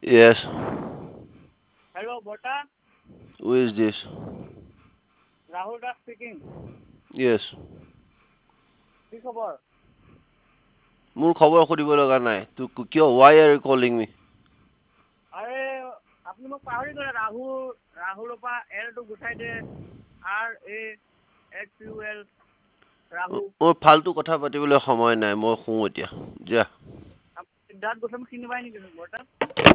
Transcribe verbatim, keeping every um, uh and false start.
Yes. Hello, Bota. Who is this? Rahul Das speaking. Yes. কি খবৰ? মোৰ খবৰ সুধিব লগা নাই। তু কিয় why are you calling me? আৰে আপুনি মোক পাহৰি গ'লে ৰাহুল ৰাহুলৰ পৰা এলটো গুচাই দে R A X U L Rahul. মোৰ ফালতু কথা পাতিবলৈ সময় নাই। মই শুওঁ এতিয়া। যা। সিদ্ধাৰ্থ গোস্বামী চিনি পাই নেকি বৰ্তা?